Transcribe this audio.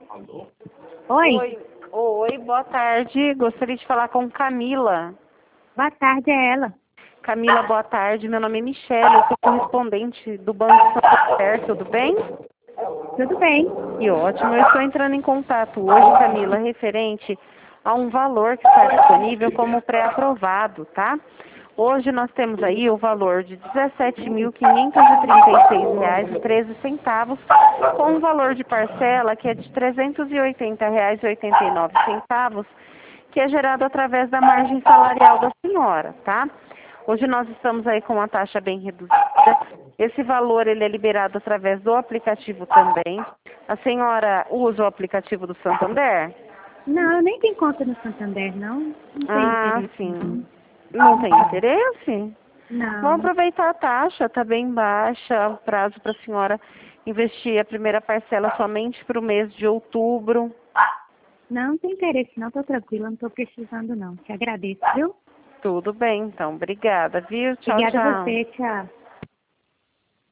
Oi, Oi, boa tarde. Gostaria de falar com Camila. boa tarde, é ela. Camila, boa tarde. Meu nome é Michele, eu sou correspondente do Banco Santander, tudo bem? Tudo bem? E ótimo, eu estou entrando em contato hoje, Camila, referente a um valor que está disponível como pré-aprovado, tá? Hoje nós temos aí o valor de R$ 17.536,13, com um valor de parcela que é de R$ 380,89, que é gerado através da margem salarial da senhora, tá? Hoje nós estamos aí com uma taxa bem reduzida. Esse valor ele é liberado através do aplicativo também. A senhora usa o aplicativo do Santander? Não, eu nem tenho conta no Santander, não. Não tenho Ah, interesse, sim. não. Não tem interesse? Vamos Não, aproveitar a taxa, está bem baixa, o prazo para a senhora investir a primeira parcela somente para o mês de outubro. não tem interesse, não. Tô tranquila, não tô precisando, não. Te agradeço, viu? Tudo bem, então. Obrigada, viu? Tchau, Obrigada a tchau. você, tchau.